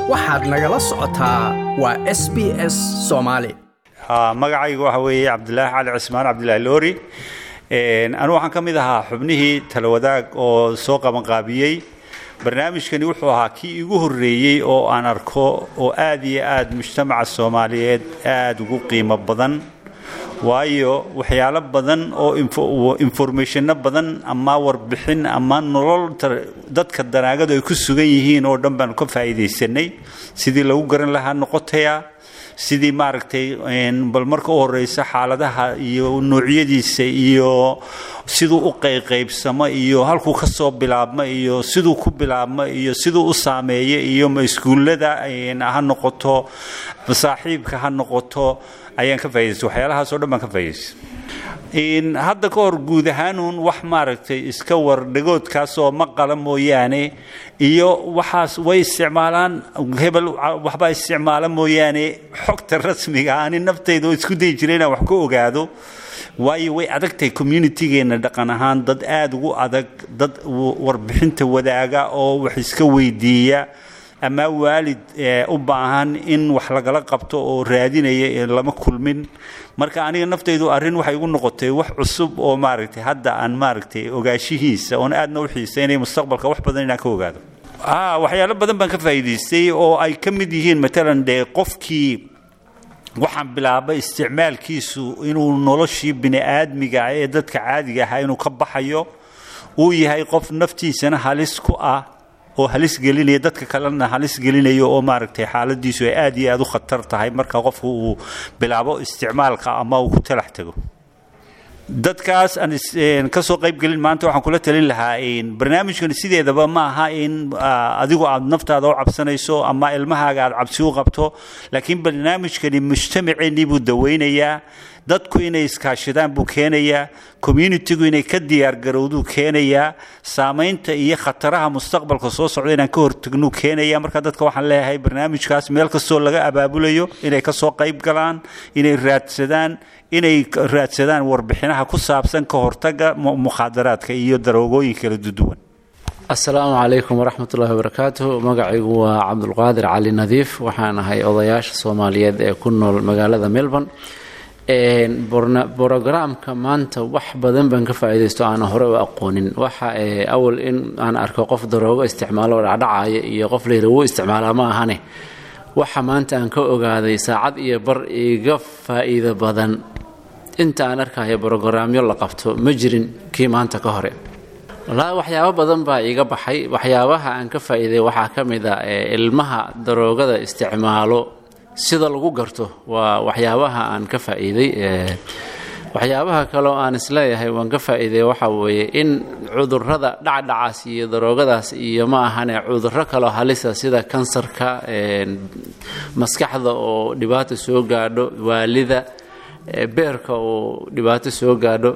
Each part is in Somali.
waxaad nagala socotaa waa SBS Soomaali magacaygu waxa weeye Cabdulaahi Cali Cismaan Cabdulaahi Loori anu waxaan kamid ahaa xubnihii talawadaag oo soo qaban qaabiyay barnaamijkani wuxuu ahaa kii ugu horeeyay oo aan arko oo aad iyo aad mujtamaca Soomaaliyeed aad ugu qiimo badan waayo waxyaalo badan oo information badan ama warbixin ama nolol dadka danaagadu ay ku sugan yihiin oo dhan baan ka faa'iideysanay sidii lagu garan lahaa noqotaya sidii maaragtay bal marka u horeysa xaaladaha iyo noocyadiisa iyo sidoo u qaybsamo iyo halku ka soo bilaabma iyo sidoo ku bilaabma iyo sidoo u saameeyay iyo iskuulada ha noqoto saaxiibka ha noqoto ayaan ka faa'iideystay waxyaalahaas oo dhan baan ka faa'iideystay hadda ka hor guud ahaan wax maaragtay iska wardhigoodkaas oo maqala mooyaane iyo waxaas way isticmaalaan hebel waxba isticmaala mooyaane xogta rasmiga ah naftayda oo isku day jireen wax ku ogaado waayo way adagtay community-geena dhaqan ahaan dad aad ugu adag dad warbixinta wadaaga oo wax iska weydiiya ama waalid u baahan in wax laga qabto oo raadinaya lama kulmin marka aniga naftaydu arrin waxay ugu noqotay wax cusub oo maaragtay hadda aan maaragtay ogaashihiisa oo aadna u xiiseynay mustaqbalka wax badan inaan ka ogaado waxyaalo badan baan ka faa'iideystay oo ay ka mid yihiin matalan qofkii waxaan bilaabay isticmaalkiisu inuu noloshii bini'aadmiga ee dadka caadiga ah inuu ka baxayo uu yahay qof naftiisana halis ku ah oo halis gelinaya dadka kalena halis gelinayo oo maaragtay xaaladiisu ay aad iyo aad u khatar tahay marka qofku uu bilaabo isticmaalka ama uu ku talax tago dadkaas aan ka soo qayb galin maanta waxaan kula talin lahaa barnaamijkan sideedaba ma aha in adigu aad naftaada u cabsanayso ama ilmahaaga aad cabsi u qabto laakiin barnaamijkani mujtamaceennii buu daweynayaa dadku inay iskaashadaan buu keenayaa community-gu inay ka diyaar garowduu keenayaa saamaynta iyo khataraha mustaqbalka soo socda inaan ka hortagnuu keenayaa marka dadka waxaan leeyahay barnaamijkaas meel kastoo laga abaabulayo inay ka soo qayb galaan inay raadsadaan warbixinaha ku saabsan ka hortagga mukhaadaraadka iyo daroogooyinka kala duwan assalaamu calaykum waraxmatullaahi wabarakaatuh magacaygu waa cabdulqaadir cali nadiif waxaan ahay odayaasha Soomaaliyeed ee ku nool magaalada Melbourne programka maanta wax badan baan ka faa'iideysto aan hore u aqoonin waxa awal in aan arko qof daroogo isticmaalo dhacaya iyo qof leeyahay uu isticmaalaa ma ahane waxa maanta aan ka ogaaday saacad iyo bar iga faa'iido badan inta aan arkayo programyo la qabto ma jirin kii maanta ka hore waxyaabo badan baa iga baxay waxyaabaha aan ka faa'iiday waxa kamid ah ilmaha daroogada isticmaalo sida lagu garto waa waxyaabaha aan ka faa'iiday waxyaabaha kale oo aan isleeyahay waan ka faa'iiday waxa weeye in cudurrada dhacdhacaas iyo daroogadaas iyo ma ahane cudurro kale halis ah sida kansarka maskaxda oo dhibaato soo gaadho waalida beerka oo dhibaato soo gaadho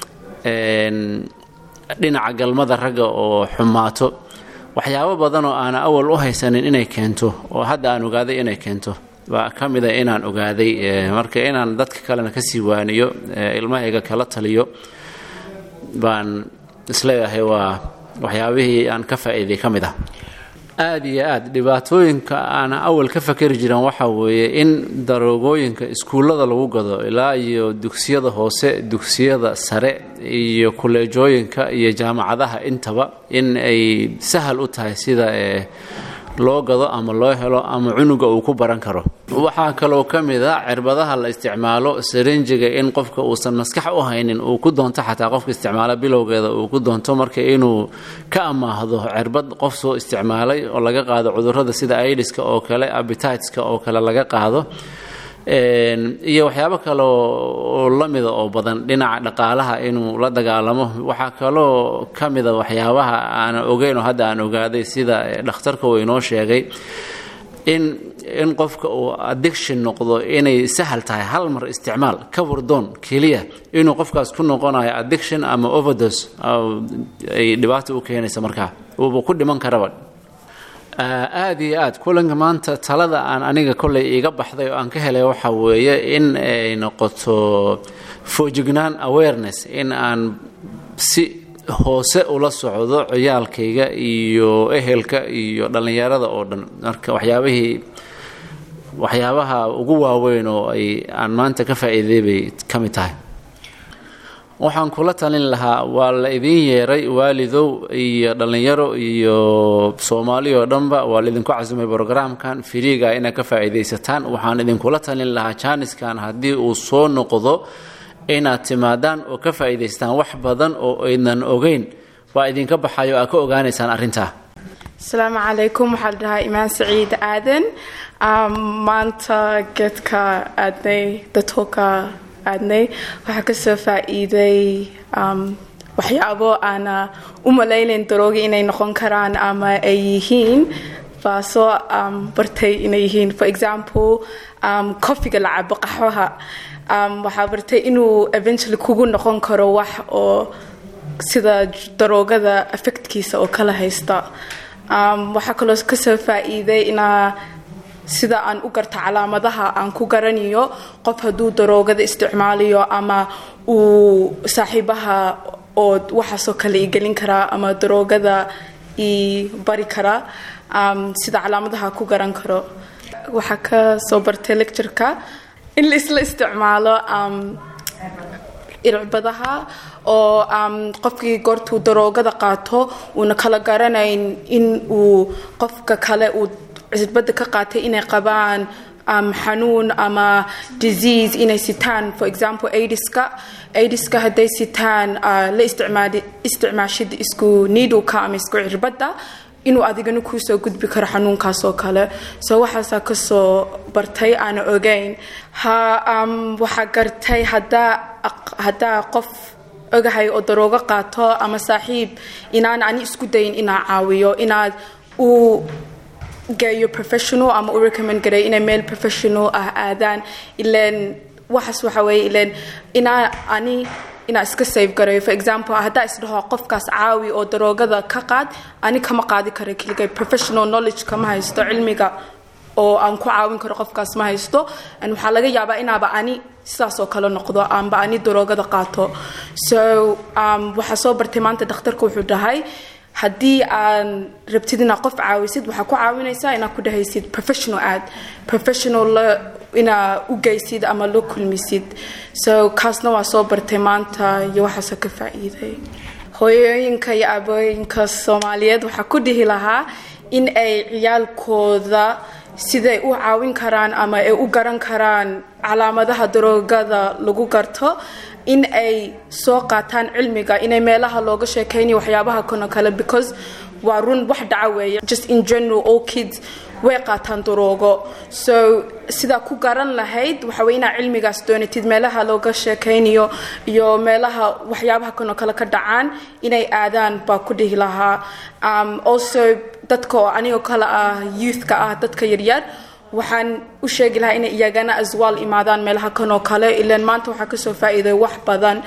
dhinaca galmada ragga oo xumaato waxyaabo badan oo aan awal u haysanin inay keento oo hadda aan ogaaday inay keento waa kamida inaan ogaaday marka inaan dadka kalena ka sii waaniyo ilmahayga kala taliyo baan isleeyahay waa waxyaabihii aan ka faa'iiday kamid ah aad iyo aad dhibaatooyinka aan awal ka fakari jiran waxa weeye in daroogooyinka iskuulada lagu gado ilaa iyo dugsiyada hoose dugsiyada sare iyo kuleejooyinka iyo jaamacadaha intaba in ay sahal u tahay sida loo gado ama loo helo ama cunuga uu ku baran karo waxa kale oo kamid ah cirbadaha la isticmaalo syringe-ga in qofka uusan maskax u haynin uu ku doonto xataa qofka isticmaala bilowgeeda uu ku doonto marka inuu ka amaahdo cirbad qof soo isticmaalay oo laga qaado cudurrada sida AIDS-ka oo kale appetite-ka oo kale laga qaado iyo waxyaabo kale oo lamida oo badan dhinaca dhaqaalaha inuu la dagaalamo waxa kale oo kamida waxyaabaha aan ogeyn oo hadda aan ogaaday sida dhakhtarka uu inoo sheegay in qofka uu addiction noqdo inay sahal tahay hal mar isticmaal ka wardoon kaliya inuu qofkaas ku noqonayo addiction ama overdose ay dhibaato u keenaysa markaa uu ku dhiman karaba aad iyo aad kulanka maanta talada aan aniga kolley iga baxday oo aan ka helay waxa weeye in ay noqoto foojignaan awareness in aan si hoose ula socdo ciyaalkayga iyo ehelka iyo dhalinyarada oo dhan marka waxyaabaha ugu waaweyn oo aan maanta ka faa'iideeyay bay ka mid tahay waxaan kula talin lahaa waa la idin yeeray waalidow iyo dhalinyaro iyo Soomaali oo dhanba waa la idinku casuumay programkan firiga ina ka faa'iideysataan waxaan idinkula talin lahaa jaaniskan haddii uu soo noqdo inaad timaadaan oo ka faa'iideystaan wax badan oo aynan ogeyn waa idinka baxayo aad ka ogaanaysaan arrinta السلام عليكم وحلها إيمان سعيد آدن مانتا جتكا آدني دتوكا آدني وحكسو فائدي وحيابو أنا ليلين دروغي إني نخون كران أما أيهين فاسو برتي إنيهين for example كوفي قلعب قحوها وحابرتي إنو eventually كوغو نخون كرو وح أو سيدا دروغا دا أفكت كيسا أو كلا هيستا waxaa kaloo ka soo faa'iiday ina sida aan u garta calaamadaha aan ku garanayo qof haduu daroogada isticmaalayo ama uu saaxiibaha oo waxa soo kale igelin kara ama daroogada bari kara sida calaamadaha ku garan karo waxa ka soo bartay lecture-ka in la isla isticmaalo irbadaha oo qofkii goortuu daroogada qaato una kala garanayn in uu qofka kale uu cirbada ka qaatay inay qabaan xanuun ama disease inay sitaan for example AIDS-ka haday sitaan la isticmaashid isku needle-ka ama isku cirbada inuu adigana ku soo gudbi karo xanuunkaas oo kale soo waxaas ka soo bartay aan ogeyn waxa gartay hada qof ogahay oo darooga qaato ama saaxiib inaan ani isku dayin inaa caawiyo inaad u geeyo professional ama u recommend garay inay meel professional aadaan ileen waxaas waxa weeye ileen ina iska save garay for example hada isdhaho qofkaas caawi oo daroogada ka qaad ani kama qaadi karo kaliya professional knowledge kama haysto cilmiga oo aan ku caawin karo qofkaas ma haysto aan waxa laga yaabaa inaaba ani sidaas oo kale noqdo aanba ani daroogada qaato so waxa soo bartay maanta dhakhtarku wuxuu dhahay haddii aan rabtid inaad qof caawisid waxaa ku caawinaysaa inaad ku dhahaysid professional ina u geysid ama loo kulmisid so kaasna waa soo bartay maanta iyo waxaas ka faa'iiday hooyooyinka iyo aabooyinka Soomaaliyeed waxa ku dhihi lahaa in ay ciyaalkooda siday u caawin karaan ama ay u garan karaan calaamadaha daroogada lagu garto in ay soo qaataan cilmiga inay meelaha looga sheekaynayo waxyaabaha kale because waa run wax dhaca weeye just in general all kids way qaataan daroogo so sida ku garan lahayd waxa weeye inaad cilmigaas doonatid meelaha looga sheekaynayo iyo meelaha waxyaabaha kale ka dhacaan inay aadaan baa ku dhihi lahaa also dadka aniga kala youth-ka dadka yaryar waxaan u sheegi lahaa inay iyagana aswaal imaadaan meelaha kale ilaan maanta waxa ka soo faa'iiday wax badan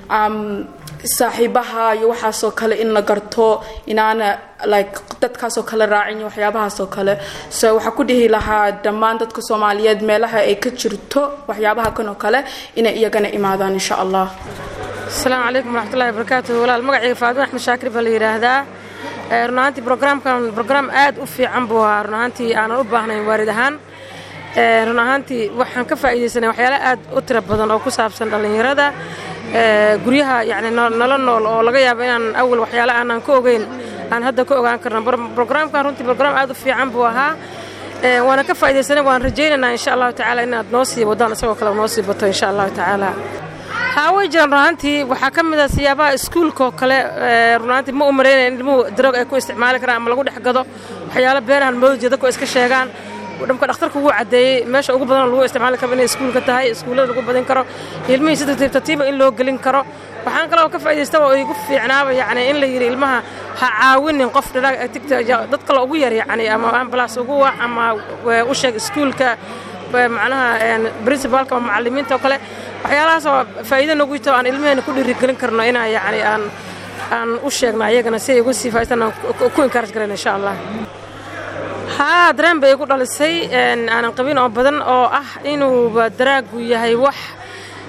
saaxiibaha iyo waxa soo kale in la garto inaana like dadka soo kale raacin waxyaabaha soo kale so waxa ku dhihi lahaa dhamaan dadka Soomaaliyeed meelaha ay ka jirto waxyaabaha kale inay iyagana imaadaan insha Allah السلام عليكم ورحمة الله وبركاته ولا المقعي فاضل أحمد شاكر باليراهدا رنانتي برنامج آد وفي عنبوها رنانتي أنا أبغى واردهان رنانتي وحن كفاية سنة وحياة آد أترب بدن أو كسب سنة ليرادا قريها يعني نلنا لقيا بين أول وحياة أنا كوجين أنا هذا كوجين كرنا برنامج كان رنتي برنامج آد وفي عنبوها وأنا كفاية سنة وأنا رجينا إن شاء الله تعالى إن نوصي ودان سوا كلا نوصي بطل إن شاء الله تعالى هاوي رنانتي waxaa kamida siyaabaha iskuulka kale ranaanti ma umreeyeen ilmu drug ay ku isticmaali karaan ama lagu dhaxgado waxyaalo beerahan mawjada ku iska sheegaan wadamka dhakhtarku uu cadeeyay meesha ugu badan lagu isticmaali karo in iskuulka tahay iskuulada lagu badin karo ilmihiisa tartiib in loo gelin karo waxaan kale oo ka faa'iideystay oo igu fiicnaaba yani in la yiri ilmaha ha caawinin qof dadka la ugu yar yani ama ambulance ugu wax ama u sheeg iskuulka macnaha principalka ama macallimiinta oo kale waxyaalahaas oo faa'iido nagu jito aan ilmaheena ku dhiirigelin karno inaa yani aan u sheegno ayagana si ay ugu sii faa'iidana ku encourage gareyn insha Allah dareen bay igu dhalisay aanan qabin oo badan oo inuu daraagu yahay wax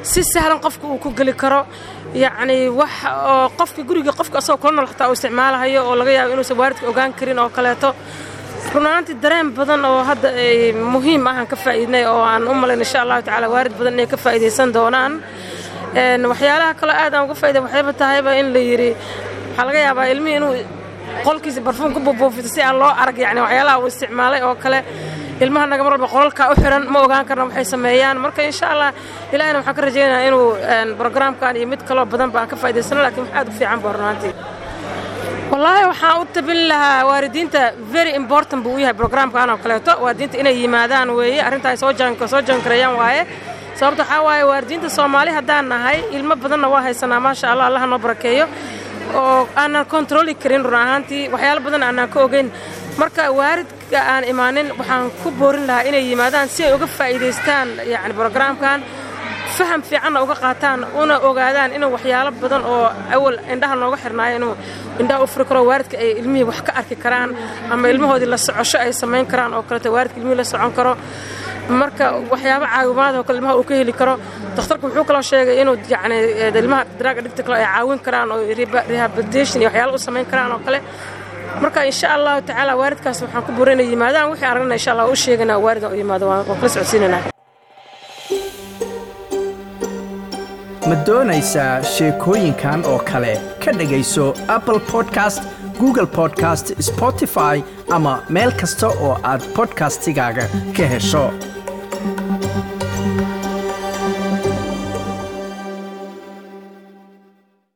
si sahlan qofka uu ku geli karo yacni wax oo qofka guriga qofka asoo kula nool xataa uu isticmaalayo oo laga yaabo inuusan waalidka ogaan karin oo kaleeto runaantii dareen badan oo hadda muhiim ah aan ka faa'iidnay oo aan u malayn insha Allah tacaala waalid badan inay ka faa'iideysan doonaan waxyaalaha kale aad aan uga faa'iiday waxayba tahayba in la yiri waxa laga yaabaa ilmihi inuu qolkiisa barfuun ku buubuufito si aan loo arag yacni waxyaalaha uu isticmaalay oo kale ilmaha naga mar walba qolka u xiran ma ogaan karna waxay sameeyaan marka insha Allah ilaahayna waxaan ka rajaynayaa inuu barnaamijkan iyo mid kale badan baan ka faa'iideysano laakiin wax aad u fiican buu runaantii wallahi waxaan u tabin lahaa waalidiinta very important buu yahay barnaamijkan oo kaleeto waalidiinta inay yimaadaan weeye arrinta ay soo jankarayaan waaye sababta waxa waaye waalidiinta Soomaali haddaan nahay ilmo badanna waa haysanaa ma sha Allah Allah noo barakeeyo oo aanan control karin runaantii waxyaalo badan aanan ka ogeyn marka waalidka aan imaanin waxaan ku boorin lahaa inay yimaadaan si ay uga faa'iideystaan yacni barnaamijkan faham fiican uga qaataan una ogaadaan inuu waxyaalo badan oo awal indhaha nooga xirnaayo inuu indhaha u furi karo waalidka ay ilmihii wax ka arki karaan ama ilmahoodii la socosho ay samayn karaan oo kaleeto waalidka ilmihii la socon karo marka waxyaabo caawimaad oo kale ilmaha uu ka heli karo dhakhtarku wuxuu kala sheegay inuu yacni ilmaha drug addicted ay caawin karaan oo rehabilitation iyo waxyaalo u samayn karaan oo kale marka insha Allah tacaala waalidkaas waxaan ku buurinay yimaadaan wixii aragna insha Allah u sheegana waalidka u yimaado waan kala socodsiinana ma doonaysaa sheekooyinkan oo kale ka dhagayso Apple Podcast Google Podcast Spotify ama meel kasta oo aad podcastigaaga ka hesho